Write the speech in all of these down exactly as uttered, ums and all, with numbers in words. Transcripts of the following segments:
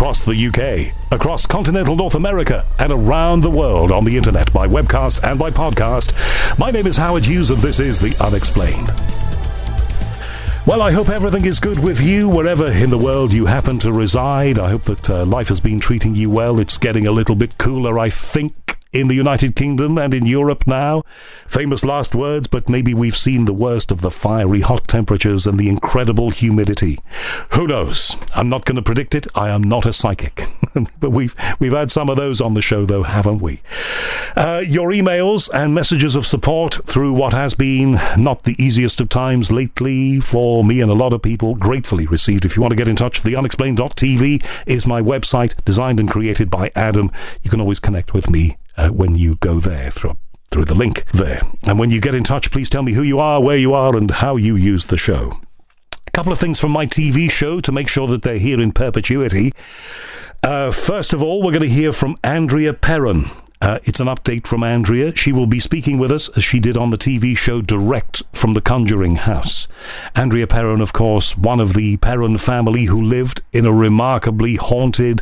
across the U K, across continental North America, and around the world on the internet by webcast and by podcast. My name is Howard Hughes, and this is The Unexplained. Well, I hope everything is good with you wherever in the world you happen to reside. I hope that uh, life has been treating you well. It's getting a little bit cooler, I think, in the United Kingdom and in Europe now. Famous last words, but maybe we've seen the worst of the fiery hot temperatures and the incredible humidity. Who knows? I'm not going to predict it. I am not a psychic. But we've we've had some of those on the show, though, haven't we? Uh, your emails and messages of support through what has been not the easiest of times lately for me and a lot of people, gratefully received. If you want to get in touch, the unexplained dot t v is my website, designed and created by Adam. You can always connect with me Uh, when you go there through through the link there. And when you get in touch, please tell me who you are, where you are, and how you use the show. A couple of things from my T V show to make sure that they're here in perpetuity. Uh, first of all, we're going to hear from Andrea Perron. Uh, it's an update from Andrea. She will be speaking with us as she did on the T V show direct from the Conjuring House. Andrea Perron, of course, one of the Perron family who lived in a remarkably haunted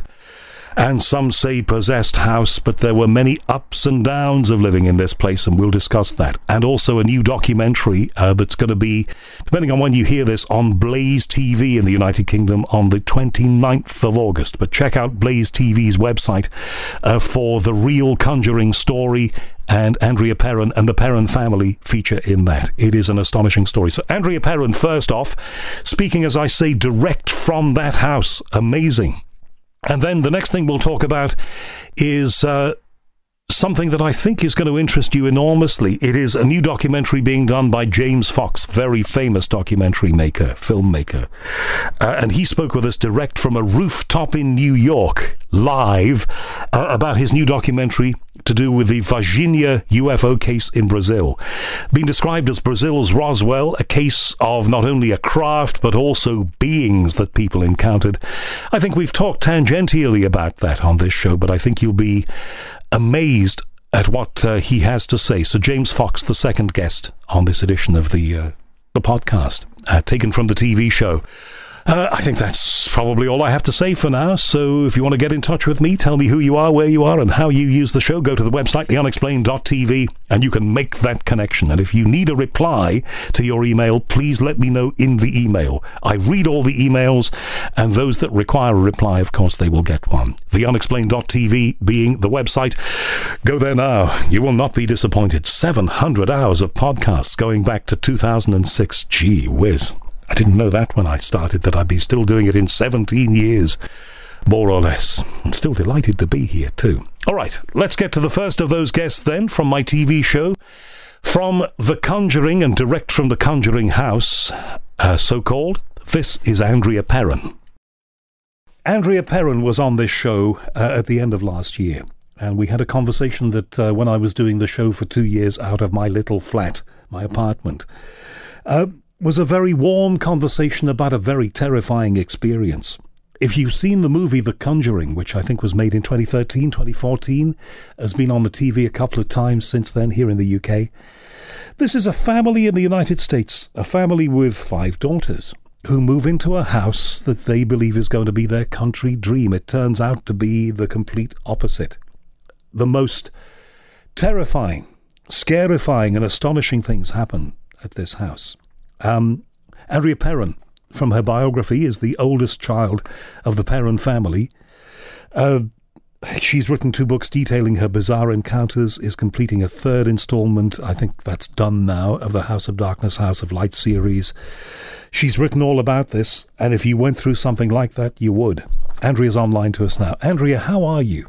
and some say possessed house, but there were many ups and downs of living in this place, and we'll discuss that. And also a new documentary uh, that's going to be, depending on when you hear this, on Blaze T V in the United Kingdom on the twenty-ninth of August. But check out Blaze T V's website uh, for the real Conjuring story, and Andrea Perron and the Perron family feature in that. It is an astonishing story. So Andrea Perron, first off, speaking, as I say, direct from that house. Amazing. And then the next thing we'll talk about is uh, something that I think is going to interest you enormously. It is a new documentary being done by James Fox, very famous documentary maker, filmmaker. Uh, and he spoke with us direct from a rooftop in New York, live, uh, about his new documentary to do with the Varginha U F O case in Brazil. Being described as Brazil's Roswell, a case of not only a craft, but also beings that people encountered. I think we've talked tangentially about that on this show, but I think you'll be amazed at what uh, he has to say. So James Fox, the second guest on this edition of the, uh, the podcast, uh, taken from the T V show. Uh, I think that's probably all I have to say for now. So if you want to get in touch with me, tell me who you are, where you are, and how you use the show, go to the website, the unexplained dot t v, and you can make that connection. And if you need a reply to your email, please let me know in the email. I read all the emails, and those that require a reply, of course, they will get one. the unexplained dot t v being the website. Go there now. You will not be disappointed. seven hundred hours of podcasts going back to two thousand six. Gee whiz. I didn't know that when I started, that I'd be still doing it in seventeen years, more or less. I'm still delighted to be here, too. All right, let's get to the first of those guests, then, from my T V show. From The Conjuring and direct from the Conjuring House, uh, so-called, this is Andrea Perron. Andrea Perron was on this show uh, at the end of last year, and we had a conversation that uh, when I was doing the show for two years out of my little flat, my apartment, uh, was a very warm conversation about a very terrifying experience. If you've seen the movie The Conjuring, which I think was made in twenty thirteen, twenty fourteen, has been on the T V a couple of times since then here in the U K, this is a family in the United States, a family with five daughters, who move into a house that they believe is going to be their country dream. It turns out to be the complete opposite. The most terrifying, scarifying and astonishing things happen at this house. Um, Andrea Perron, from her biography, is the oldest child of the Perron family. Uh, she's written two books detailing her bizarre encounters, is completing a third installment, I think that's done now, of the House of Darkness, House of Light series. She's written all about this, and if you went through something like that, you would. Andrea's online to us now. Andrea, how are you?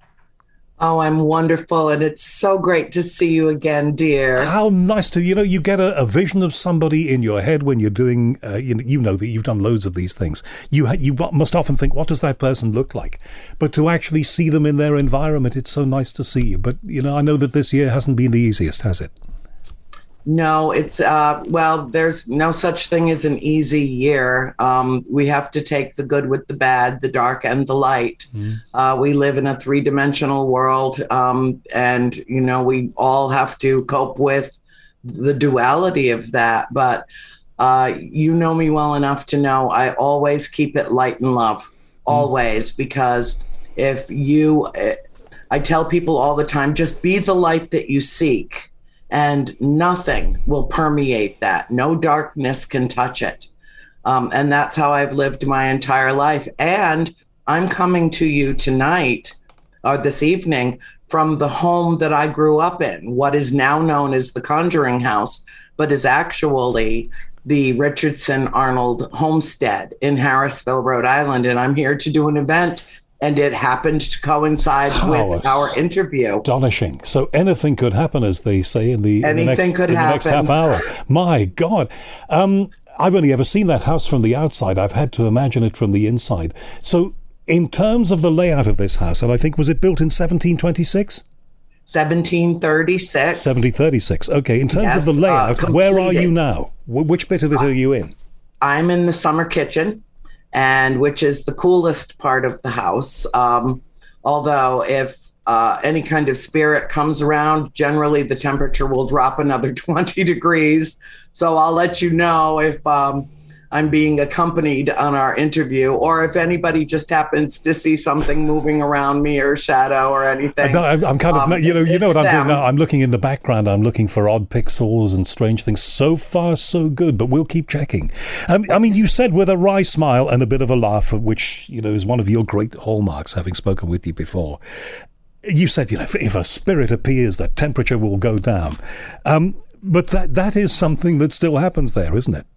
Oh, I'm wonderful, and it's so great to see you again, dear. How nice to, you know, you get a, a vision of somebody in your head when you're doing, uh, you know, you know that you've done loads of these things. You ha- you must often think, what does that person look like? But to actually see them in their environment, it's so nice to see you. But, you know, I know that this year hasn't been the easiest, has it? No, it's, uh, well, there's no such thing as an easy year. Um, we have to take the good with the bad, the dark and the light. Mm. Uh, we live in a three-dimensional world, um, and, you know, we all have to cope with the duality of that. But uh, you know me well enough to know I always keep it light and love. always, because if you, I tell people all the time, just be the light that you seek, and nothing will permeate that. No darkness can touch it. Um, and that's how I've lived my entire life. And I'm coming to you tonight or this evening from the home that I grew up in, what is now known as the Conjuring House, but is actually the Richardson Arnold Homestead in Harrisville, Rhode Island. And I'm here to do an event, and it happened to coincide How with our interview. Astonishing. So anything could happen, as they say, in the, in the, next, could in the happen. next half hour. My God. Um, I've only ever seen that house from the outside. I've had to imagine it from the inside. So in terms of the layout of this house, and I think, was it built in seventeen twenty-six? seventeen thirty-six. seventeen thirty-six. Okay. In terms Yes, of the layout, uh, where are completed. you now? Wh- Which bit of it are you in? I'm in the summer kitchen, and which is the coolest part of the house. Um, although if uh, any kind of spirit comes around, generally the temperature will drop another twenty degrees. So I'll let you know if um, I'm being accompanied on our interview, or if anybody just happens to see something moving around me, or shadow or anything. I'm I'm kind of, Um, you know, you know what I'm it's doing them. now. I'm looking in the background. I'm looking for odd pixels and strange things. So far, so good, but we'll keep checking. Um, I mean, you said with a wry smile and a bit of a laugh, which, you know, is one of your great hallmarks, having spoken with you before. You said, you know, if, if a spirit appears, the temperature will go down. Um, but that that is something that still happens there, isn't it?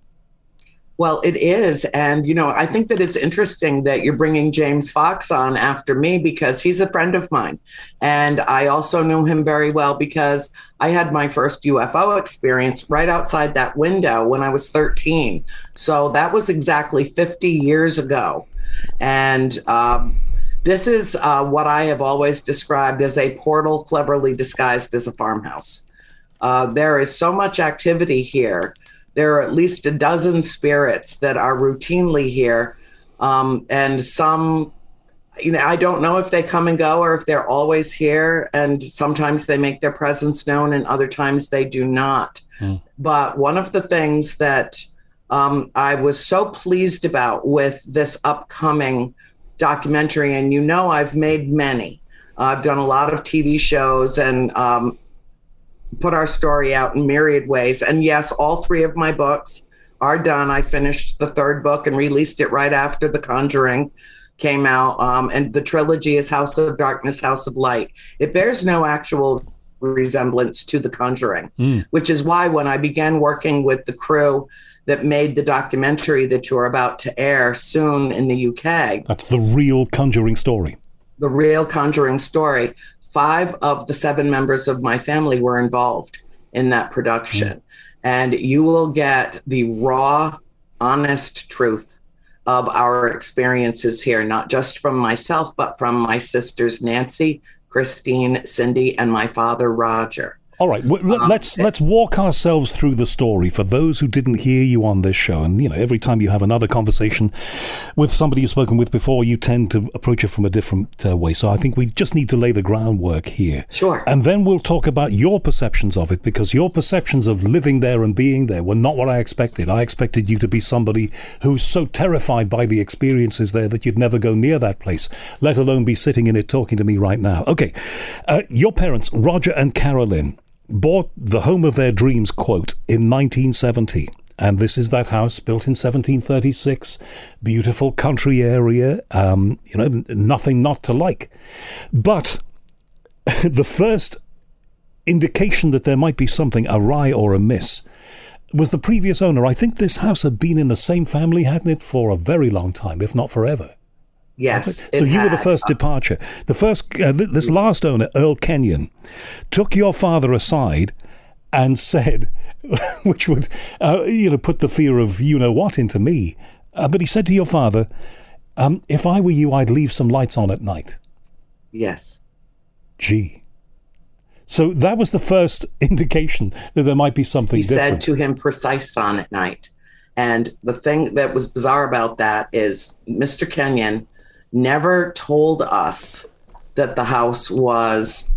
Well, it is. And, you know, I think that it's interesting that you're bringing James Fox on after me, because he's a friend of mine. And I also knew him very well because I had my first U F O experience right outside that window when I was thirteen. So that was exactly fifty years ago. And um, this is uh, what I have always described as a portal cleverly disguised as a farmhouse. Uh, there is so much activity here. There are at least a dozen spirits that are routinely here. Um, and some, you know, I don't know if they come and go or if they're always here. And sometimes they make their presence known and other times they do not. Mm. But one of the things that um, I was so pleased about with this upcoming documentary, and you know, I've made many. Uh, I've done a lot of T V shows and um, put our story out in myriad ways. And yes, all three of my books are done. I finished the third book and released it right after The Conjuring came out. Um, and the trilogy is House of Darkness, House of Light. It bears no actual resemblance to The Conjuring, mm. which is why when I began working with the crew that made the documentary that you're about to air soon in the U K. That's the real Conjuring story. The real Conjuring story. Five of the seven members of my family were involved in that production. Mm. And you will get the raw, honest truth of our experiences here, not just from myself, but from my sisters, Nancy, Christine, Cindy, and my father, Roger. All right, well, let's let's walk ourselves through the story for those who didn't hear you on this show. And, you know, every time you have another conversation with somebody you've spoken with before, you tend to approach it from a different uh, way. So I think we just need to lay the groundwork here. Sure. And then we'll talk about your perceptions of it, because your perceptions of living there and being there were not what I expected. I expected you to be somebody who's so terrified by the experiences there that you'd never go near that place, let alone be sitting in it talking to me right now. Okay, uh, your parents, Roger and Carolyn, bought the home of their dreams, quote, in nineteen seventy. And this is that house built in seventeen thirty-six, beautiful country area, um, you know, nothing not to like. But the first indication that there might be something awry or amiss was the previous owner. I think this house had been in the same family, hadn't it, for a very long time, if not forever. Yes. So you had. were the first departure. The first, uh, th- this last owner, Earl Kenyon, took your father aside and said, which would, uh, you know, put the fear of you know what into me. Uh, but he said to your father, um, "If I were you, I'd leave some lights on at night." Yes. Gee. So that was the first indication that there might be something he different. He said to him, "Precise on at night." And the thing that was bizarre about that is Mister Kenyon never told us that the house was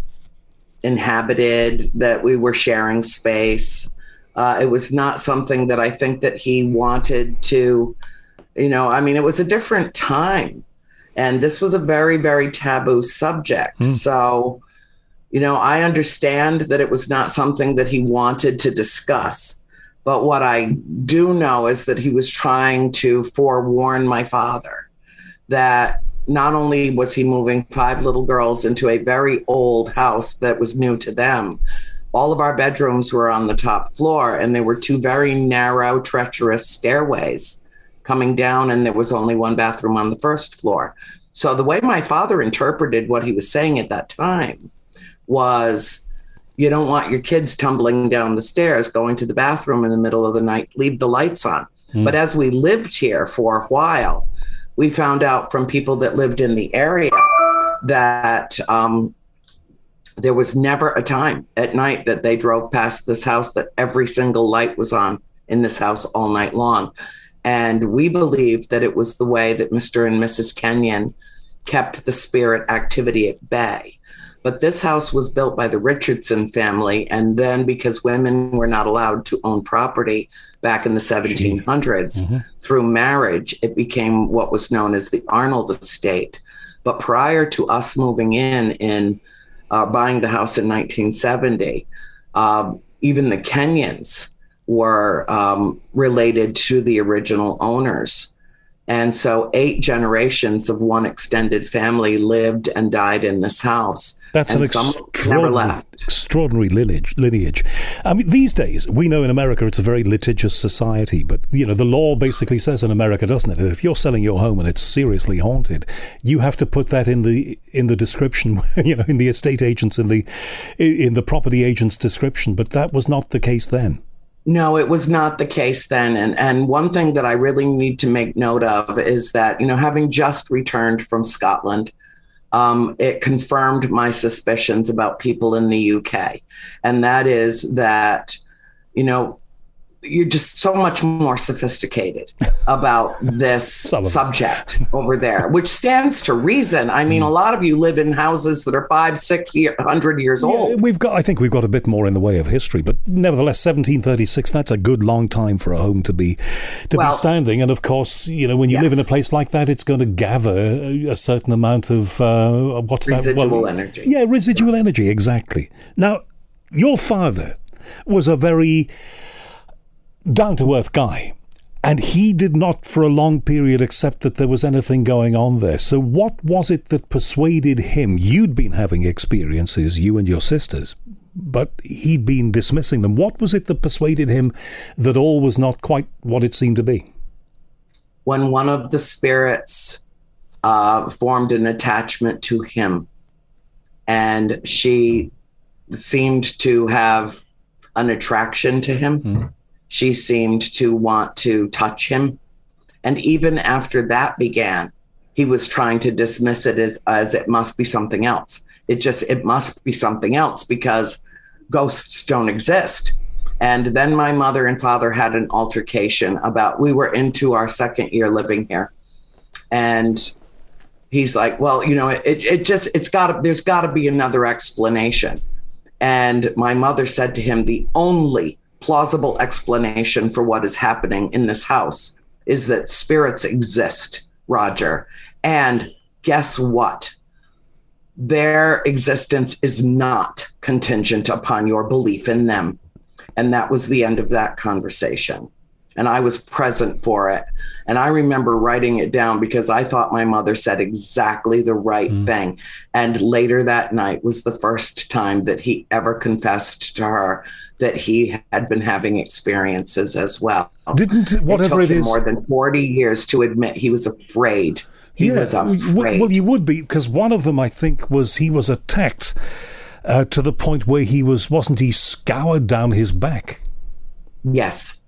inhabited, that we were sharing space. Uh, it was not something that I think that he wanted to You know, I mean, it was a different time. And this was a very, very taboo subject. Mm. So, you know, I understand that it was not something that he wanted to discuss. But what I do know is that he was trying to forewarn my father that not only was he moving five little girls into a very old house that was new to them, all of our bedrooms were on the top floor, and there were two very narrow, treacherous stairways coming down, and there was only one bathroom on the first floor. So the way my father interpreted what he was saying at that time was, you don't want your kids tumbling down the stairs, going to the bathroom in the middle of the night, leave the lights on. Mm. But as we lived here for a while, we found out from people that lived in the area that um, there was never a time at night that they drove past this house that every single light was on in this house all night long. And we believed that it was the way that Mister and Missus Kenyon kept the spirit activity at bay. But this house was built by the Richardson family. And then because women were not allowed to own property back in the seventeen hundreds, mm-hmm. through marriage, it became what was known as the Arnold estate. But prior to us moving in, in uh, buying the house in nineteen seventy, uh, even the Kenyons were um, related to the original owners. And so eight generations of one extended family lived and died in this house. That's an extraordinary, extraordinary lineage, lineage. I mean, these days, we know in America it's a very litigious society, but, you know, the law basically says in America, doesn't it, that if you're selling your home and it's seriously haunted, you have to put that in the in the description, you know, in the estate agent's, in the in the property agent's description. But that was not the case then. No, it was not the case then. And and one thing that I really need to make note of is that, you know, having just returned from Scotland, um, it confirmed my suspicions about people in the U K. And that is that, you know, you're just so much more sophisticated about this subject over there, which stands to reason. I mean, mm. a lot of you live in houses that are five, six, year, hundred years yeah, old. We've got, I think we've got a bit more in the way of history, but nevertheless, seventeen thirty-six, that's a good long time for a home to be to well, be standing. And of course, you know, when you yes. live in a place like that, it's going to gather a certain amount of uh, what's residual that? Well, energy. Yeah, residual right. energy, exactly. Now, your father was a very down-to-earth guy, and he did not for a long period accept that there was anything going on there. So what was it that persuaded him? You'd been having experiences, you and your sisters, but he'd been dismissing them. What was it that persuaded him that all was not quite what it seemed to be? When one of the spirits uh, formed an attachment to him, and she seemed to have an attraction to him. Mm. She seemed to want to touch him. And even after that began, he was trying to dismiss it as, as it must be something else. It just, it must be something else because ghosts don't exist. And then my mother and father had an altercation about, we were into our second year living here. And he's like, well, you know, it, it just, it's gotta, there's gotta be another explanation. And my mother said to him, the only plausible explanation for what is happening in this house is that spirits exist, Roger. And guess what? Their existence is not contingent upon your belief in them. And that was the end of that conversation. And I was present for it. And I remember writing it down because I thought my mother said exactly the right mm. thing. And later that night was the first time that he ever confessed to her that he had been having experiences as well. Didn't, whatever it, took it him is, more than forty years to admit he was afraid. He yeah, was afraid. Well, you would be, because one of them, I think, was he was attacked uh, to the point where he was, wasn't he scoured down his back? Yes.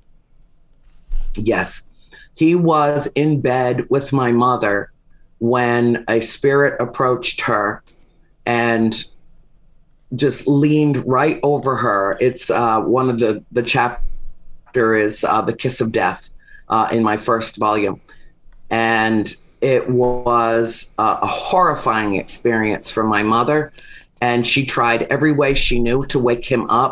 Yes. He was in bed with my mother when a spirit approached her and just leaned right over her. It's uh, one of the, the chapter is uh, The Kiss of Death uh, in my first volume. And it was uh, a horrifying experience for my mother. And she tried every way she knew to wake him up.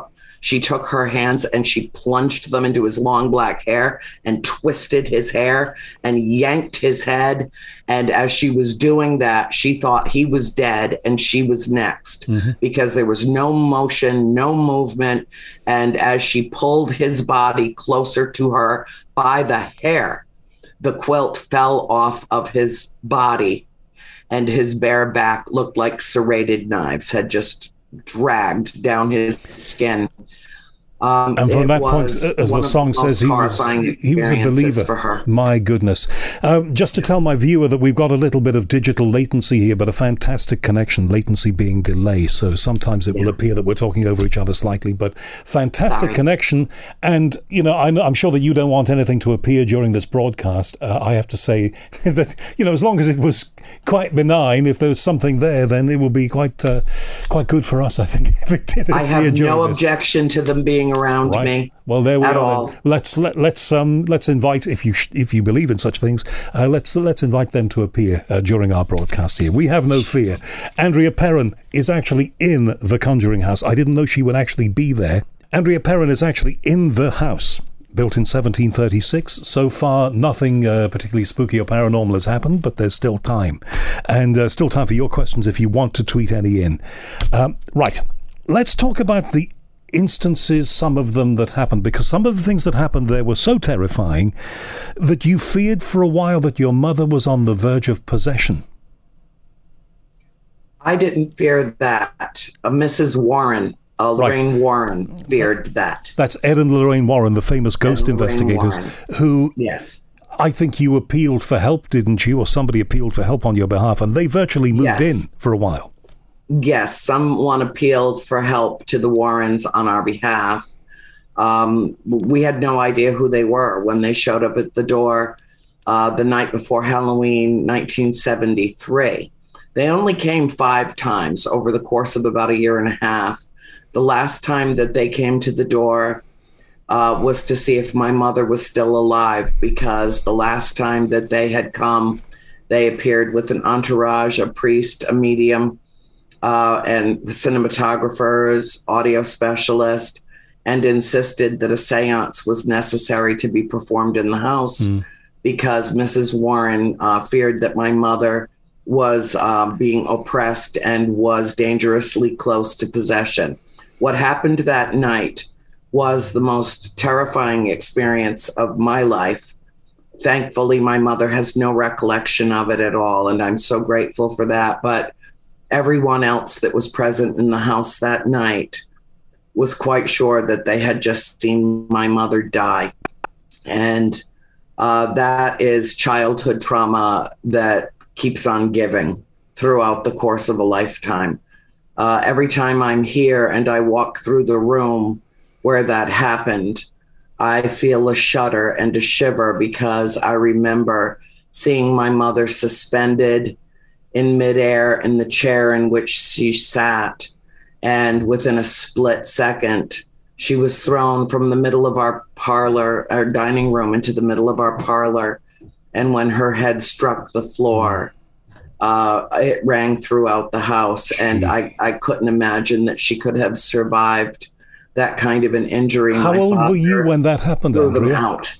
she took her hands and she plunged them into his long black hair and twisted his hair and yanked his head. And as she was doing that, she thought he was dead and she was next, mm-hmm. because there was no motion, no movement. And as she pulled his body closer to her by the hair, the quilt fell off of his body, and his bare back looked like serrated knives had just dragged down his skin. Um, and from that point, as the song says, he was he was a believer. For her. My goodness. Um, just to tell my viewer that we've got a little bit of digital latency here, but a fantastic connection, latency being delay. So sometimes it yeah. will appear that we're talking over each other slightly, but fantastic Sorry. connection. And, you know, I'm, I'm sure that you don't want anything to appear during this broadcast. Uh, I have to say that, you know, as long as it was quite benign, if there was something there, then it will be quite uh, quite good for us, I think, if it did appear I have during no this. objection to them being around right. me. Well, there we at are. All. Let's let, let's um let's invite, if you if you believe in such things, uh, let's let's invite them to appear uh, during our broadcast here. We have no fear. Andrea Perron is actually in the Conjuring House. I didn't know she would actually be there. Andrea Perron is actually in the house. Built in seventeen thirty-six. So far, nothing uh, particularly spooky or paranormal has happened, but there's still time. And uh, still time for your questions if you want to tweet any in. Um, right. Let's talk about the instances, some of them that happened, because some of the things that happened there were so terrifying that you feared for a while that your mother was on the verge of possession. I didn't fear that. Uh, Missus Warren, uh, Lorraine right. Warren, feared that. That's Ed and Lorraine Warren, the famous ghost investigators, Warren. who... Yes. I think you appealed for help, didn't you? Or somebody appealed for help on your behalf, and they virtually moved yes. in for a while. Yes, someone appealed for help to the Warrens on our behalf. Um, we had no idea who they were when they showed up at the door uh, the night before Halloween, nineteen seventy-three. They only came five times over the course of about a year and a half. The last time that they came to the door uh, was to see if my mother was still alive, because the last time that they had come, they appeared with an entourage, a priest, a medium, Uh, and cinematographers, audio specialist, and insisted that a seance was necessary to be performed in the house mm. because Missus Warren uh, feared that my mother was uh, being oppressed and was dangerously close to possession. What happened that night was the most terrifying experience of my life. Thankfully, my mother has no recollection of it at all, and I'm so grateful for that. But everyone else that was present in the house that night was quite sure that they had just seen my mother die. And uh, that is childhood trauma that keeps on giving throughout the course of a lifetime. Uh, every time I'm here and I walk through the room where that happened, I feel a shudder and a shiver, because I remember seeing my mother suspended in midair in the chair in which she sat. And within a split second, she was thrown from the middle of our parlor, our dining room, into the middle of our parlor. And when her head struck the floor, uh, it rang throughout the house. And I, I couldn't imagine that she could have survived that kind of an injury. How My old were you when that happened, Andrea? Out.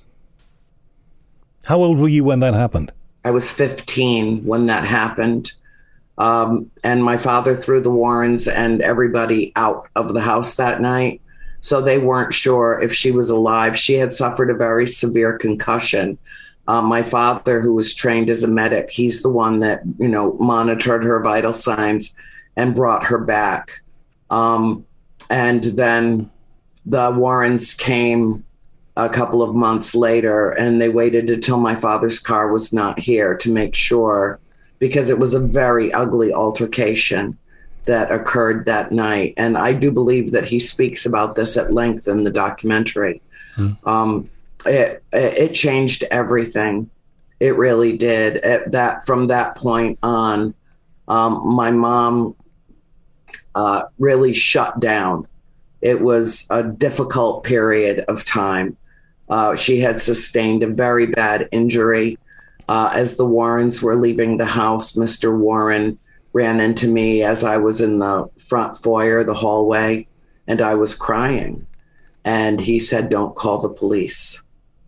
How old were you when that happened? I was fifteen when that happened. Um, and my father threw the Warrens and everybody out of the house that night. So they weren't sure if she was alive. She had suffered a very severe concussion. Um, my father, who was trained as a medic, he's the one that, you know, monitored her vital signs and brought her back. Um, and then the Warrens came a couple of months later, and they waited until my father's car was not here to make sure, because it was a very ugly altercation that occurred that night. And I do believe that he speaks about this at length in the documentary. Hmm. Um, it, it changed everything. It really did. At that, from that point on, um, my mom uh, really shut down. It was a difficult period of time. Uh, she had sustained a very bad injury. Uh, as the Warrens were leaving the house, Mister Warren ran into me as I was in the front foyer, the hallway, and I was crying. And he said, don't call the police.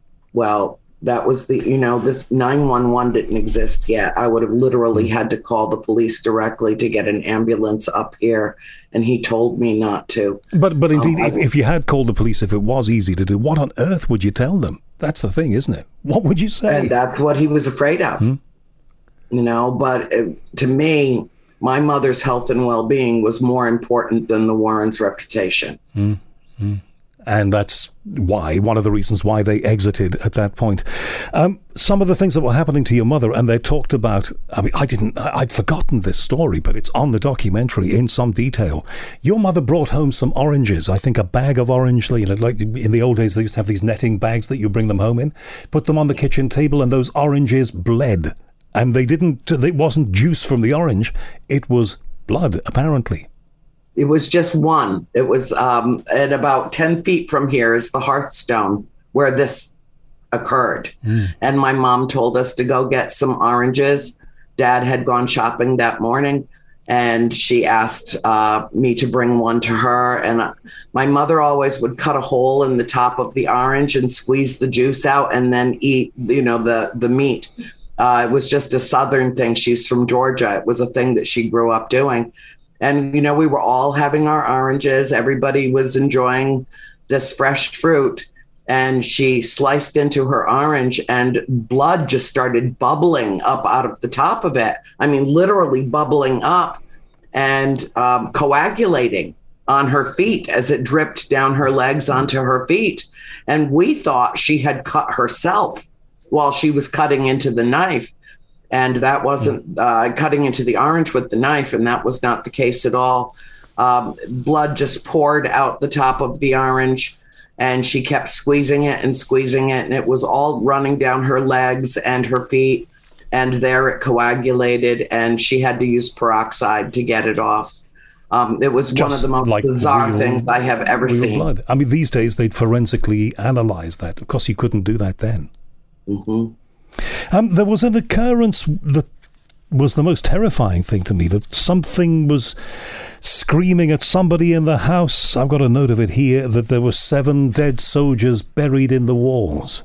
Well, that was the, you know, this nine one one didn't exist yet. I would have literally had to call the police directly to get an ambulance up here. And he told me not to. But but indeed, um, if, if you had called the police, if it was easy to do, what on earth would you tell them? That's the thing, isn't it? What would you say? And that's what he was afraid of, hmm? you know, but it, to me, my mother's health and well-being was more important than the Warrens' reputation. Hmm. Hmm. And that's why, one of the reasons why they exited at that point. Um, some of the things that were happening to your mother, and they talked about, I mean, I didn't, I'd forgotten this story, but it's on the documentary in some detail. Your mother brought home some oranges, I think a bag of orange, you know, like in the old days, they used to have these netting bags that you bring them home in, put them on the kitchen table, and those oranges bled. And they didn't, it wasn't juice from the orange, it was blood, apparently. It was just one. It was um, at about ten feet from here is the hearthstone where this occurred. Mm. And my mom told us to go get some oranges. Dad had gone shopping that morning, and she asked uh, me to bring one to her. And uh, my mother always would cut a hole in the top of the orange and squeeze the juice out and then eat, you know, the, the meat. Uh, it was just a Southern thing. She's from Georgia. It was a thing that she grew up doing. And, you know, we were all having our oranges. Everybody was enjoying this fresh fruit. And she sliced into her orange and blood just started bubbling up out of the top of it. I mean, literally bubbling up and um, coagulating on her feet as it dripped down her legs onto her feet. And we thought she had cut herself while she was cutting into the knife. And that wasn't uh, cutting into the orange with the knife, and that was not the case at all. Um, blood just poured out the top of the orange, and she kept squeezing it and squeezing it, and it was all running down her legs and her feet, and there it coagulated, and she had to use peroxide to get it off. Um, it was just one of the most like bizarre real, things I have ever seen. Blood. I mean, these days they'd forensically analyze that. Of course, you couldn't do that then. Mm-hmm. Um, there was an occurrence that was the most terrifying thing to me, that something was screaming at somebody in the house. I've got a note of it here, that there were seven dead soldiers buried in the walls.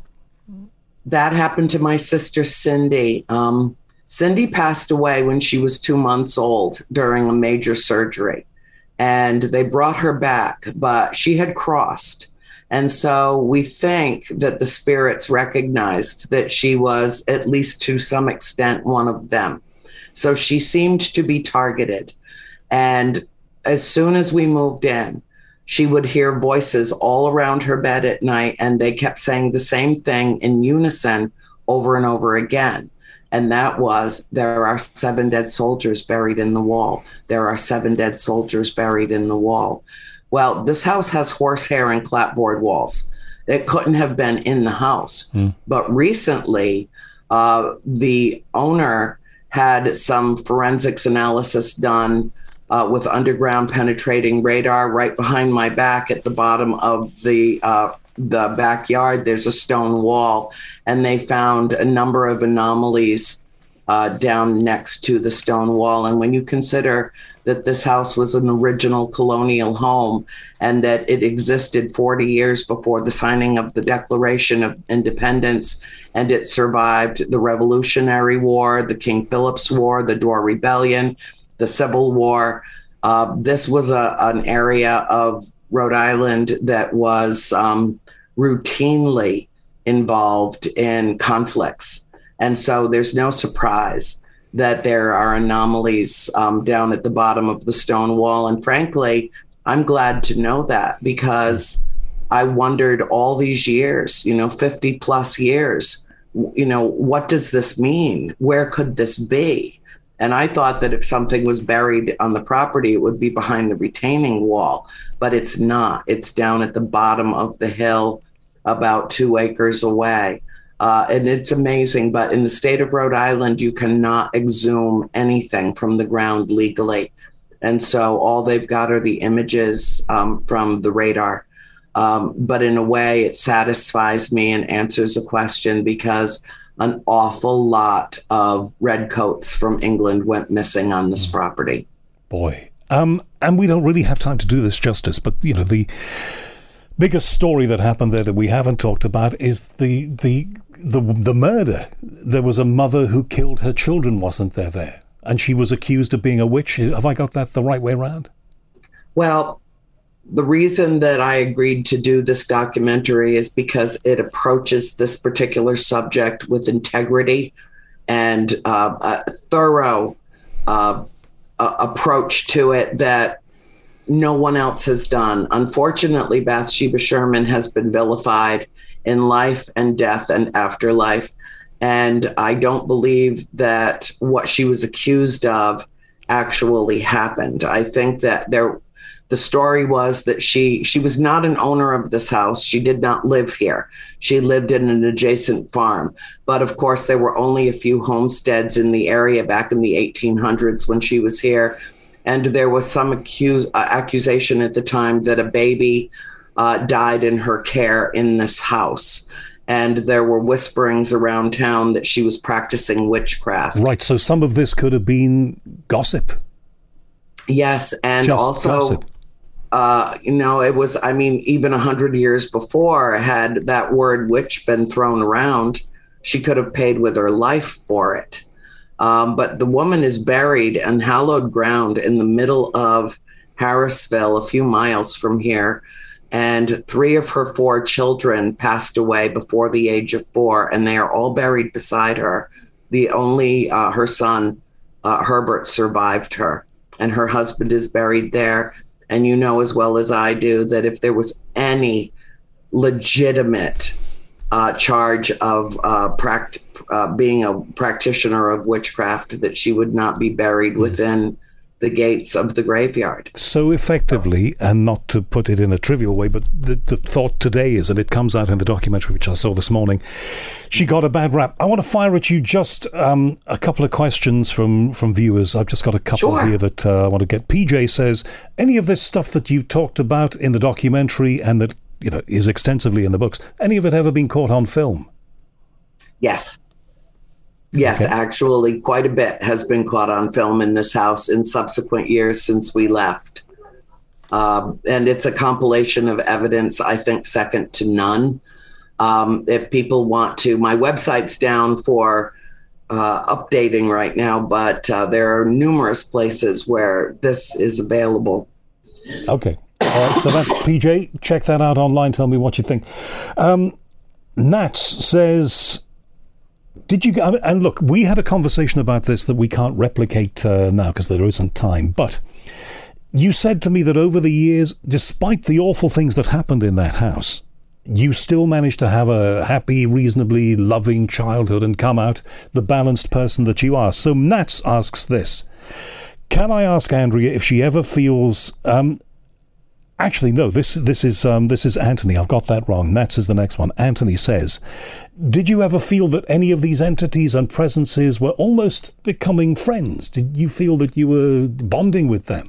That happened to my sister, Cindy. Um, Cindy passed away when she was two months old during a major surgery, and they brought her back, but she had crossed. And so we think that the spirits recognized that she was, at least to some extent, one of them. So she seemed to be targeted. And as soon as we moved in, she would hear voices all around her bed at night, and they kept saying the same thing in unison over and over again. And that was, there are seven dead soldiers buried in the wall. There are seven dead soldiers buried in the wall. Well, this house has horsehair and clapboard walls. It couldn't have been in the house. Mm. But recently, uh, the owner had some forensics analysis done uh, with underground penetrating radar right behind my back at the bottom of the uh, the backyard. There's a stone wall, and they found a number of anomalies uh, down next to the stone wall. And when you consider that this house was an original colonial home and that it existed forty years before the signing of the Declaration of Independence, and it survived the Revolutionary War, the King Philip's War, the Dorr Rebellion, the Civil War. Uh, this was a, an area of Rhode Island that was um, routinely involved in conflicts. And so there's no surprise that there are anomalies um, down at the bottom of the stone wall. And frankly, I'm glad to know that, because I wondered all these years, you know, fifty plus years, you know, what does this mean? Where could this be? And I thought that if something was buried on the property, it would be behind the retaining wall, but it's not. It's down at the bottom of the hill, about two acres away. Uh, and it's amazing, but in the state of Rhode Island, you cannot exhume anything from the ground legally. And so all they've got are the images um, from the radar. Um, but in a way, it satisfies me and answers a question, because an awful lot of redcoats from England went missing on this property. Boy. Um, and we don't really have time to do this justice, but, you know, the Biggest story that happened there that we haven't talked about is the the the, the murder. There was a mother who killed her children, wasn't there, there? And she was accused of being a witch. Have I got that the right way around? Well, the reason that I agreed to do this documentary is because it approaches this particular subject with integrity and uh, a thorough uh, uh, approach to it that no one else has done. Unfortunately, Bathsheba Sherman has been vilified in life and death and afterlife. And I don't believe that what she was accused of actually happened. I think that there, the story was that she she was not an owner of this house. She did not live here. She lived in an adjacent farm. But of course, there were only a few homesteads in the area back in the eighteen hundreds when she was here. And there was some accuse, uh, accusation at the time that a baby uh, died in her care in this house. And there were whisperings around town that she was practicing witchcraft. Right. So some of this could have been gossip. Yes. And Just also, gossip. Uh, you know, it was, I mean, even a hundred years before, had that word witch been thrown around, she could have paid with her life for it. Um, but the woman is buried in hallowed ground in the middle of Harrisville, a few miles from here. And three of her four children passed away before the age of four, and they are all buried beside her. The only, uh, her son, uh, Herbert, survived her, and her husband is buried there. And you know as well as I do that if there was any legitimate uh, charge of uh, pract- uh, being a practitioner of witchcraft, that she would not be buried within the gates of the graveyard. So effectively, and not to put it in a trivial way, but the, the thought today is, and it comes out in the documentary which I saw this morning, she got a bad rap. I want to fire at you just um, a couple of questions from, from viewers. I've just got a couple Sure. here that uh, I want to get. P J says, any of this stuff that you talked about in the documentary and that, you know, is extensively in the books, any of it ever been caught on film? Yes. Yes, okay. Actually, quite a bit has been caught on film in this house in subsequent years since we left. Um, and it's a compilation of evidence, I think, second to none. Um, if people want to, my website's down for uh, updating right now, but uh, there are numerous places where this is available. Okay. All right. So that's P J. Check that out online. Tell me what you think. Um, Nats says, did you, and look, we had a conversation about this that we can't replicate uh, now because there isn't time, but you said to me that over the years, despite the awful things that happened in that house, you still managed to have a happy, reasonably loving childhood and come out the balanced person that you are. So Nats asks this, can I ask Andrea if she ever feels... Um, Actually, no, this this is um, this is Anthony. I've got that wrong. Nats is the next one. Anthony says, did you ever feel that any of these entities and presences were almost becoming friends? Did you feel that you were bonding with them?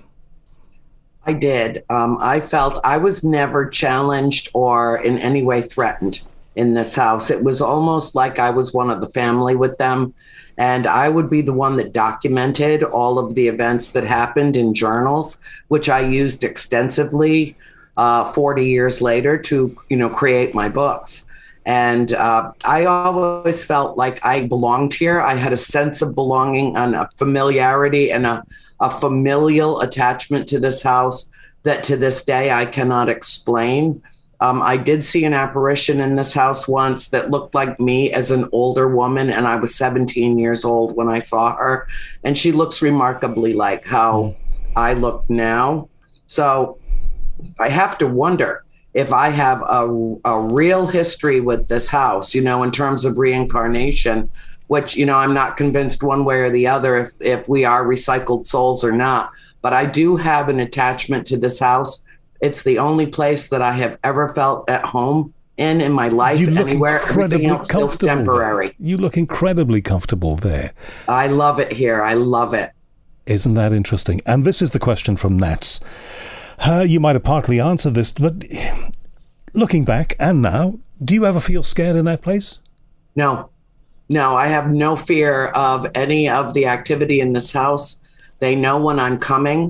I did. Um, I felt I was never challenged or in any way threatened in this house. It was almost like I was one of the family with them. And I would be the one that documented all of the events that happened in journals, which I used extensively uh, forty years later to, you know, create my books. And uh, I always felt like I belonged here. I had a sense of belonging and a familiarity and a, a familial attachment to this house that to this day I cannot explain. Um, I did see an apparition in this house once that looked like me as an older woman, and I was seventeen years old when I saw her, and she looks remarkably like how mm. I look now. So I have to wonder if I have a, a real history with this house, you know, in terms of reincarnation, which, you know, I'm not convinced one way or the other if, if we are recycled souls or not, but I do have an attachment to this house. It's the only place that I have ever felt at home in in my life. You look anywhere. incredibly Everything else feels temporary. There. You look incredibly comfortable there. I love it here. I love it. Isn't that interesting? And this is the question from Nats. Uh, you might have partly answered this, but looking back and now, do you ever feel scared in that place? No. No, I have no fear of any of the activity in this house. They know when I'm coming.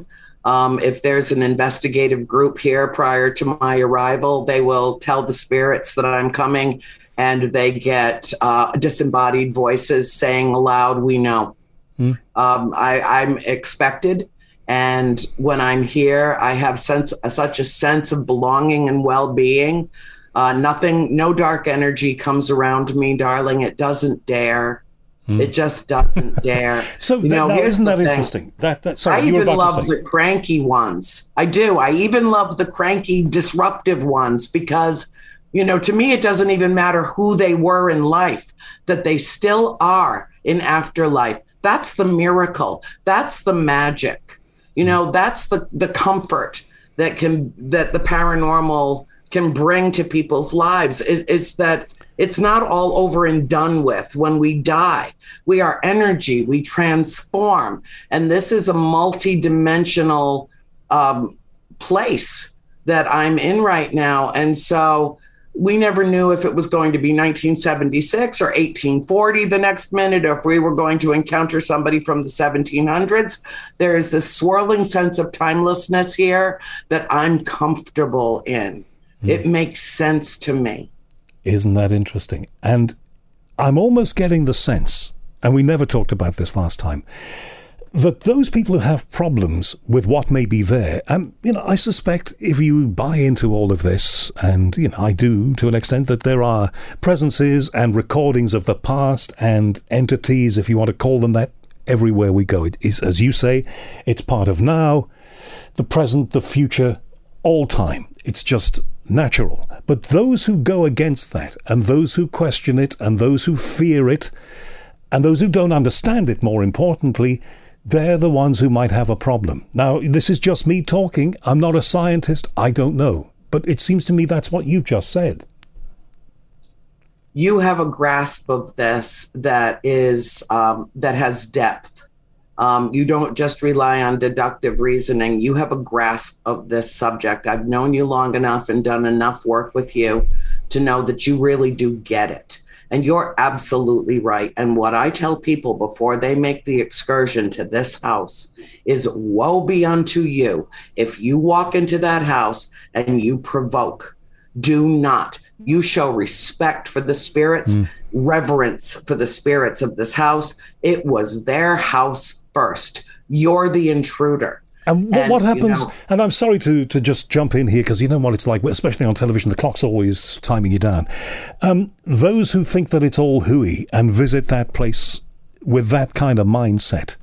Um, if there's an investigative group here prior to my arrival, they will tell the spirits that I'm coming, and they get uh, disembodied voices saying aloud, "We know." Mm. Um, I, I'm expected. And when I'm here, I have sense, such a sense of belonging and well-being. Uh, nothing, no dark energy comes around me, darling. It doesn't dare. Mm. It just doesn't dare. So you know, now, isn't that interesting? That, that sorry, I you were even about love to say. the cranky ones. I do. I even love the cranky, disruptive ones because, you know, to me, it doesn't even matter who they were in life, that they still are in afterlife. That's the miracle. That's the magic. You know, that's the, the comfort that can that the paranormal can bring to people's lives is, is that it's not all over and done with when we die. We are energy. We transform. And this is a multi-dimensional um, place that I'm in right now. And so we never knew if it was going to be nineteen seventy-six or eighteen forty the next minute, or if we were going to encounter somebody from the seventeen hundreds. There is this swirling sense of timelessness here that I'm comfortable in. Mm. It makes sense to me. Isn't that interesting? And I'm almost getting the sense, and we never talked about this last time, that those people who have problems with what may be there, and, you know, I suspect if you buy into all of this, and, you know, I do to an extent, that there are presences and recordings of the past and entities, if you want to call them that, everywhere we go. It is, as you say, it's part of now, the present, the future, all time. It's just natural. But those who go against that, and those who question it, and those who fear it, and those who don't understand it, more importantly, they're the ones who might have a problem. Now, this is just me talking. I'm not a scientist. I don't know. But it seems to me that's what you've just said. You have a grasp of this that is um, that has depth. Um, you don't just rely on deductive reasoning. You have a grasp of this subject. I've known you long enough and done enough work with you to know that you really do get it. And you're absolutely right. And what I tell people before they make the excursion to this house is woe be unto you if you walk into that house and you provoke. Do not. You show respect for the spirits, mm. reverence for the spirits of this house. It was their house first. You're the intruder. And what, and, what happens, you know, and I'm sorry to, to just jump in here, because you know what it's like, especially on television, the clock's always timing you down. Um, those who think that it's all hooey and visit that place with that kind of mindset,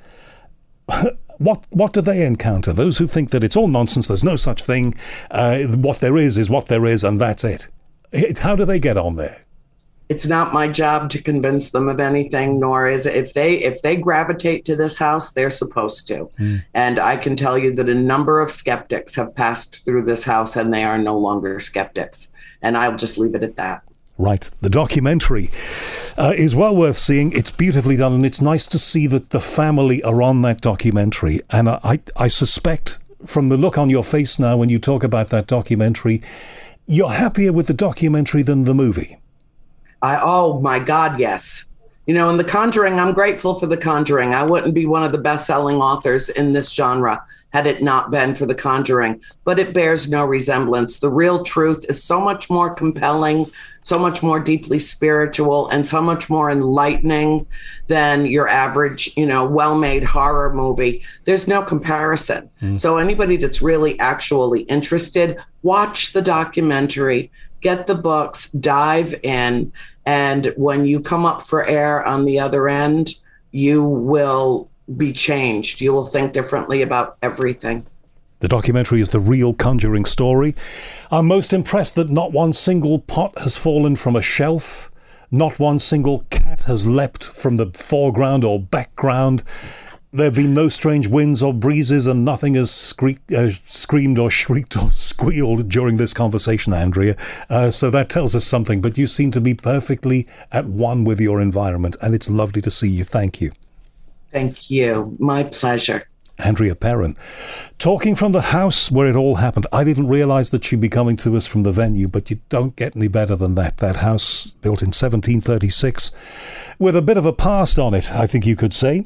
what what do they encounter? Those who think that it's all nonsense, there's no such thing, uh, what there is is what there is, and that's it. it. How do they get on there? It's not my job to convince them of anything, nor is it. If they if they gravitate to this house, they're supposed to. Mm. And I can tell you that a number of skeptics have passed through this house and they are no longer skeptics. And I'll just leave it at that. Right. The documentary uh, is well worth seeing. It's beautifully done, and it's nice to see that the family are on that documentary. And I, I suspect from the look on your face now when you talk about that documentary, you're happier with the documentary than the movie. I, oh, my God, yes. You know, in The Conjuring, I'm grateful for The Conjuring. I wouldn't be one of the best-selling authors in this genre had it not been for The Conjuring. But it bears no resemblance. The real truth is so much more compelling, so much more deeply spiritual, and so much more enlightening than your average, you know, well-made horror movie. There's no comparison. Mm. So anybody that's really actually interested, watch the documentary, get the books, dive in, and when you come up for air on the other end, you will be changed. You will think differently about everything. The documentary is The Real Conjuring Story. I'm most impressed that not one single pot has fallen from a shelf. Not one single cat has leapt from the foreground or background. There have been no strange winds or breezes, and nothing has screak, uh, screamed or shrieked or squealed during this conversation, Andrea. Uh, so that tells us something. But you seem to be perfectly at one with your environment, and it's lovely to see you. Thank you. Thank you. My pleasure. Andrea Perron, talking from the house where it all happened. I didn't realise that she'd be coming to us from the venue, but you don't get any better than that. That house built in seventeen thirty-six with a bit of a past on it, I think you could say.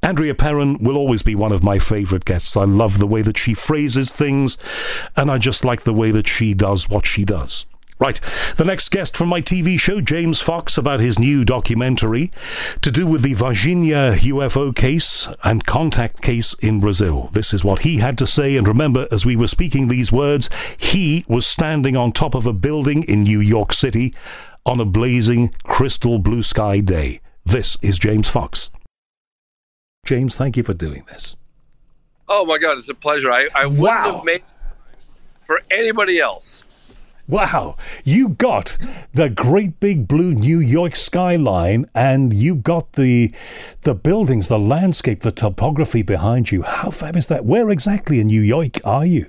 Andrea Perron will always be one of my favorite guests. I love the way that she phrases things, and I just like the way that she does what she does. Right, the next guest from my T V show, James Fox, about his new documentary to do with the Varginha U F O case and contact case in Brazil. This is what he had to say, and remember, as we were speaking these words, he was standing on top of a building in New York City on a blazing crystal blue sky day. This is James Fox. James, thank you for doing this. Oh my God, it's a pleasure. I, I wouldn't Wow. have made it for anybody else. Wow, you got the great big blue New York skyline, and you got the the buildings, the landscape, the topography behind you. How fab is that? Where exactly in New York are you?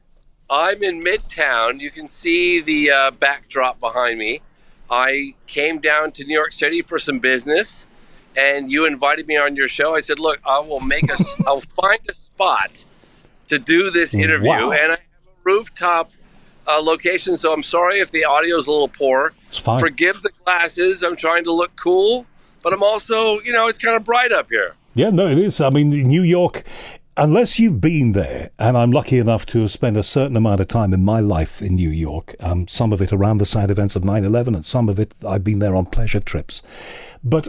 I'm in Midtown. You can see the uh, backdrop behind me. I came down to New York City for some business, and you invited me on your show. I said, look, I will make a, I'll find a spot to do this interview, Wow. and I have a rooftop Uh, location, so I'm sorry if the audio is a little poor. It's fine. Forgive the glasses. I'm trying to look cool, but I'm also, you know, it's kind of bright up here. Yeah, no, it is. I mean, New York, unless you've been there, and I'm lucky enough to have spent a certain amount of time in my life in New York, um, some of it around the side events of nine eleven, and some of it I've been there on pleasure trips. But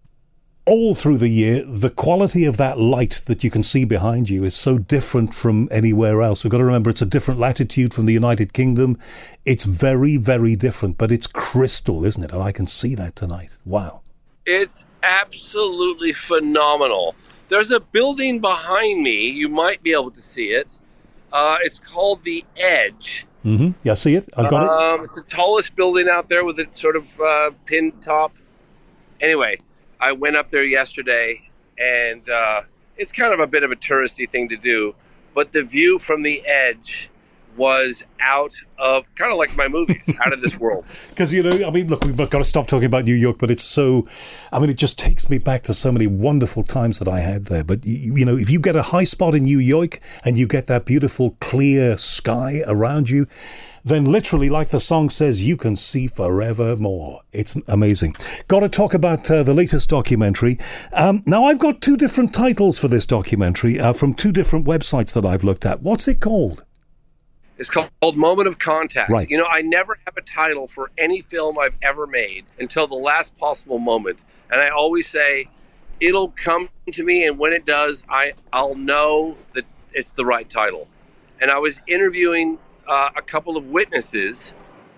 all through the year, the quality of that light that you can see behind you is so different from anywhere else. We've got to remember it's a different latitude from the United Kingdom. It's very, very different, but it's crystal, isn't it? And I can see that tonight. Wow. It's absolutely phenomenal. There's a building behind me. You might be able to see it. Uh, it's called The Edge. Mm-hmm. Yeah, I see it. I've got um, it. It's the tallest building out there with a sort of uh, pin top. Anyway, I went up there yesterday, and uh, it's kind of a bit of a touristy thing to do, but the view from the edge was out of, kind of like my movies, out of this world. Because, you know, I mean, look, we've got to stop talking about New York, but it's so, I mean, it just takes me back to so many wonderful times that I had there. But, you, you know, if you get a high spot in New York and you get that beautiful, clear sky around you, then literally, like the song says, you can see forevermore. It's amazing. Got to talk about uh, the latest documentary. Um, now, I've got two different titles for this documentary uh, from two different websites that I've looked at. What's it called? It's called Moment of Contact. Right. You know, I never have a title for any film I've ever made until the last possible moment. And I always say, it'll come to me, and when it does, I, I'll know that it's the right title. And I was interviewing Uh, a couple of witnesses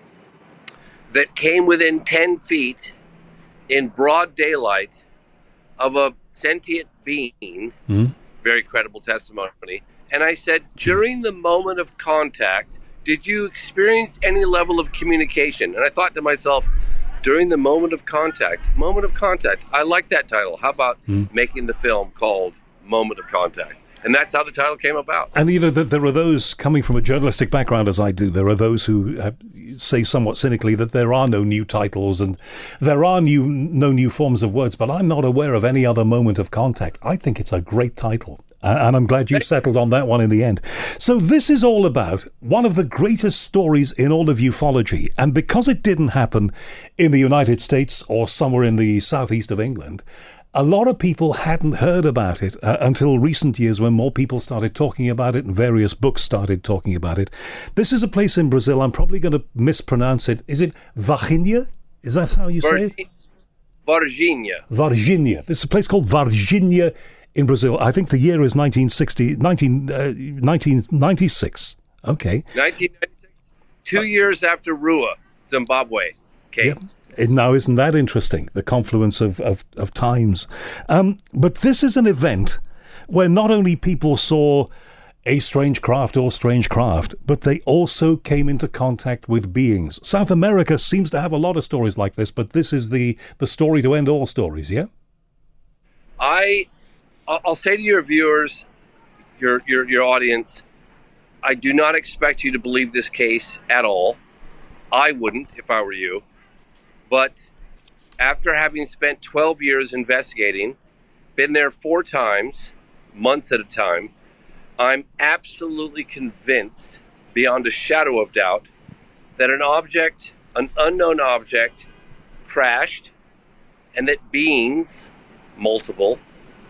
that came within ten feet in broad daylight of a sentient being, Mm-hmm. very credible testimony. And I said, during the moment of contact, did you experience any level of communication? And I thought to myself, during the moment of contact, moment of contact, I like that title. How about mm-hmm. making the film called Moment of Contact? And that's how the title came about. And, you know, there are those, coming from a journalistic background as I do, there are those who have, say somewhat cynically that there are no new titles and there are new no new forms of words, but I'm not aware of any other Moment of Contact. I think it's a great title. Uh, and I'm glad you settled on that one in the end. So this is all about one of the greatest stories in all of ufology. And because it didn't happen in the United States or somewhere in the southeast of England, a lot of people hadn't heard about it uh, until recent years when more people started talking about it and various books started talking about it. This is a place in Brazil. I'm probably going to mispronounce it. Is it Varginha? Is that how you say it? Varginha. Varginha. This is a place called Varginha in Brazil. I think the year is nineteen sixty, nineteen, uh, nineteen ninety-six. Okay. nineteen ninety-six. Two years after Rua, Zimbabwe case. Yep. Now, isn't that interesting, the confluence of, of, of times? Um, but this is an event where not only people saw a strange craft or strange craft, but they also came into contact with beings. South America seems to have a lot of stories like this, but this is the, the story to end all stories, yeah? I, I'll say to your viewers, your, your, your audience, I do not expect you to believe this case at all. I wouldn't if I were you. But after having spent twelve years investigating, been there four times, months at a time, I'm absolutely convinced, beyond a shadow of doubt, that an object, an unknown object, crashed, and that beings, multiple,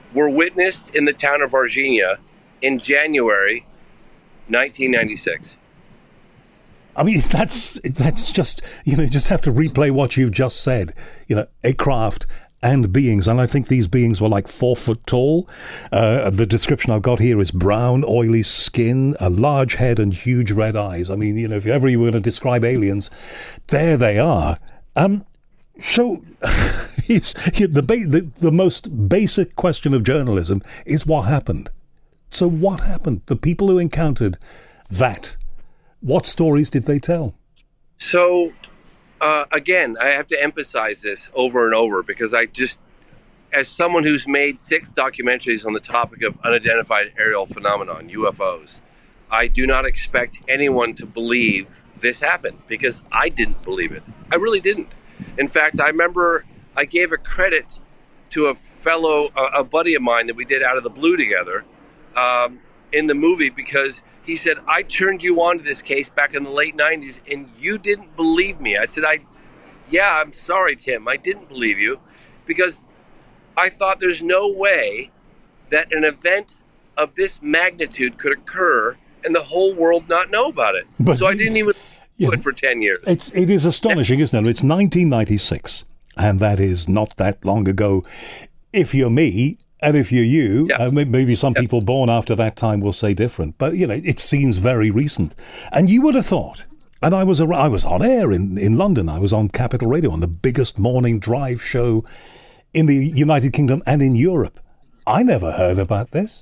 were witnessed in the town of Virginia in January nineteen ninety-six. I mean, that's that's just, you know, you just have to replay what you just said. You know, a craft and beings. And I think these beings were like four foot tall. Uh, the description I've got here is brown, oily skin, a large head and huge red eyes. I mean, you know, if ever you were going to describe aliens, there they are. Um, so it's, the, ba- the, the most basic question of journalism is what happened. So what happened? The people who encountered that, what stories did they tell? So, uh, again, I have to emphasize this over and over because I just, as someone who's made six documentaries on the topic of unidentified aerial phenomenon, U F Os, I do not expect anyone to believe this happened because I didn't believe it. I really didn't. In fact, I remember I gave a credit to a fellow, a, a buddy of mine that we did Out of the Blue together um, in the movie because he said, I turned you on to this case back in the late nineties and you didn't believe me. I said, I, yeah, I'm sorry, Tim. I didn't believe you because I thought there's no way that an event of this magnitude could occur and the whole world not know about it. But, so I didn't even yeah, do it for ten years. It's, it is astonishing, isn't it? It's nineteen ninety-six, and that is not that long ago. If you're me, and if you're you, yeah. uh, maybe some yeah. people born after that time will say different, but you know, it seems very recent. And you would have thought, and I was I was on air in, in London, I was on Capital Radio on the biggest morning drive show in the United Kingdom and in Europe. I never heard about this.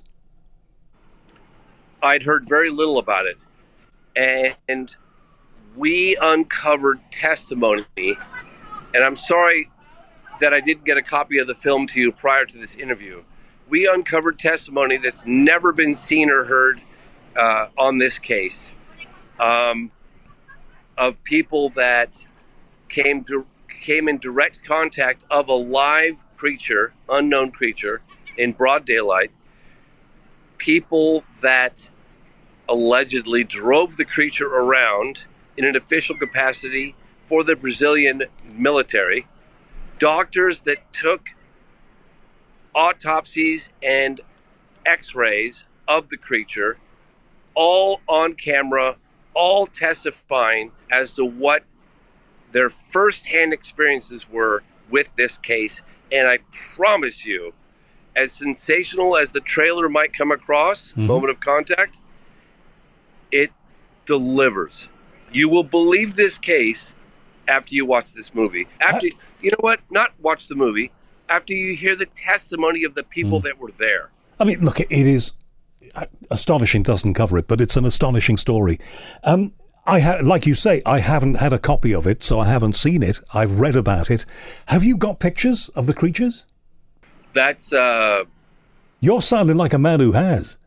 I'd heard very little about it. And we uncovered testimony, and I'm sorry that I didn't get a copy of the film to you prior to this interview. We uncovered testimony that's never been seen or heard uh, on this case um, of people that came to, came in direct contact of a live creature, unknown creature, in broad daylight. People that allegedly drove the creature around in an official capacity for the Brazilian military. Doctors that took autopsies and x-rays of the creature, all on camera, all testifying as to what their firsthand experiences were with this case. And I promise you, as sensational as the trailer might come across, mm-hmm. Moment of Contact, it delivers. You will believe this case after you watch this movie. After, I, you know what? Not watch the movie. After you hear the testimony of the people mm. that were there. I mean, look, it is astonishing. Doesn't cover it, but it's an astonishing story. Um, I ha- like you say, I haven't had a copy of it, so I haven't seen it. I've read about it. Have you got pictures of the creatures? That's. Uh, You're sounding like a man who has.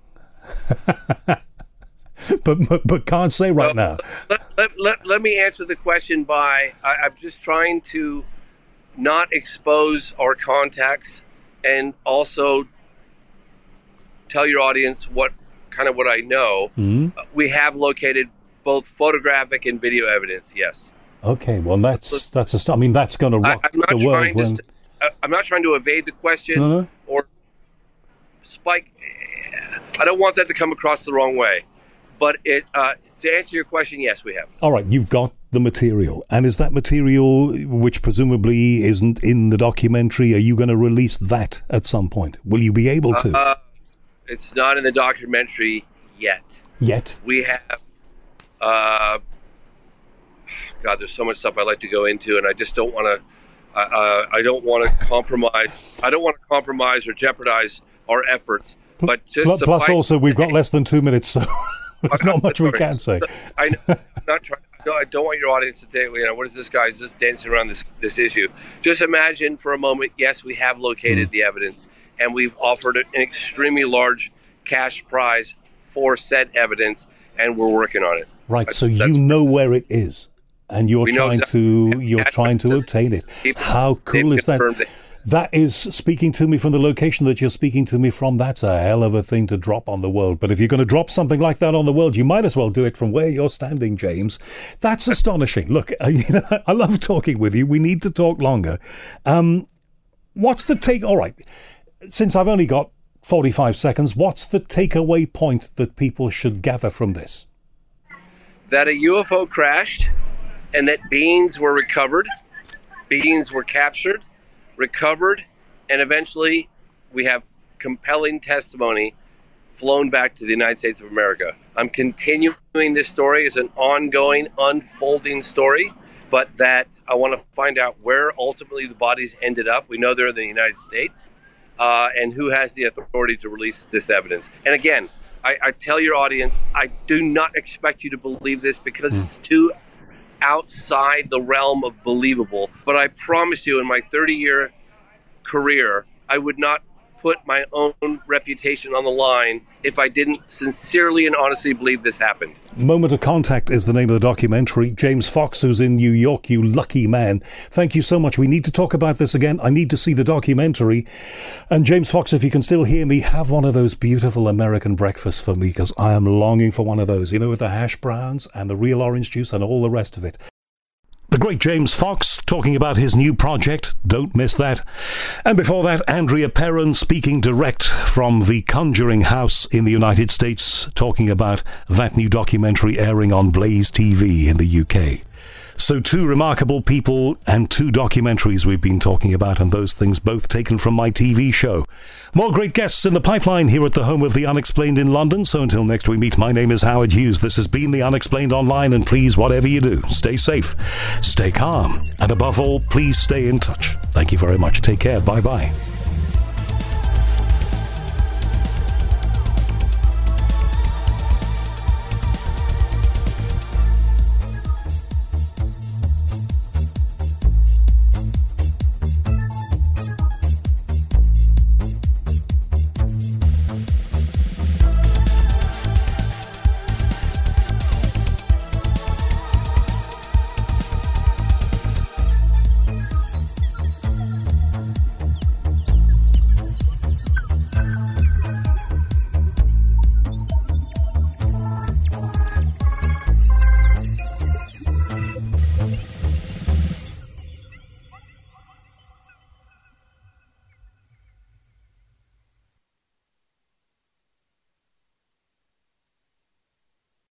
But, but but can't say right well, now. Let, let, let, let me answer the question by, I, I'm just trying to not expose our contacts and also tell your audience what kind of what I know. Mm-hmm. Uh, we have located both photographic and video evidence, yes. Okay, well, that's, that's a st- I mean, that's going to rock I, the world. When... To, I'm not trying to evade the question no, no. or spike. I don't want that to come across the wrong way. But it, uh, to answer your question, yes, we have. All right, you've got the material. And is that material, which presumably isn't in the documentary, are you going to release that at some point? Will you be able to? Uh, it's not in the documentary yet. Yet? We have, uh, God, there's so much stuff I'd like to go into, and I just don't want to, uh, I don't want to compromise, I don't want to compromise or jeopardize our efforts. But just plus, plus also, we've got less than two minutes, so... There's not much we can say. I know, I'm not trying. No, I don't want your audience to think, you know, what is this guy just dancing around this this issue? Just imagine for a moment. Yes, we have located mm. the evidence, and we've offered an extremely large cash prize for said evidence, and we're working on it. Right. That's, so you know where it is, and you're trying exactly. to you're trying to obtain it. People, How cool is that? It. That is speaking to me from the location that you're speaking to me from. That's a hell of a thing to drop on the world. But if you're going to drop something like that on the world, you might as well do it from where you're standing, James. That's astonishing. Look, I, you know, I love talking with you. We need to talk longer. Um, what's the take? All right. since I've only got forty-five seconds, what's the takeaway point that people should gather from this? That a U F O crashed and that beings were recovered, beings were captured, recovered, and eventually we have compelling testimony flown back to the United States of America. I'm continuing this story as an ongoing, unfolding story, but that I want to find out where ultimately the bodies ended up. We know they're in the United States, uh, and who has the authority to release this evidence. And again, I, I tell your audience, I do not expect you to believe this because it's too outside the realm of believable. But I promise you, in my thirty-year career, I would not put my own reputation on the line if I didn't sincerely and honestly believe this happened. Moment of Contact is the name of the documentary. James Fox, who's in New York, you lucky man. Thank you so much. We need to talk about this again. I need to see the documentary. And James Fox, if you can still hear me, have one of those beautiful American breakfasts for me, because I am longing for one of those, you know, with the hash browns and the real orange juice and all the rest of it. The great James Fox talking about his new project. Don't miss that. And before that, Andrea Perron speaking direct from the Conjuring House in the United States, talking about that new documentary airing on Blaze T V in the U K. So two remarkable people and two documentaries we've been talking about, and those things both taken from my T V show. More great guests in the pipeline here at the home of the Unexplained in London. So until next we meet, my name is Howard Hughes. This has been the Unexplained Online, and please, whatever you do, stay safe, stay calm, and above all, please stay in touch. Thank you very much. Take care. Bye-bye.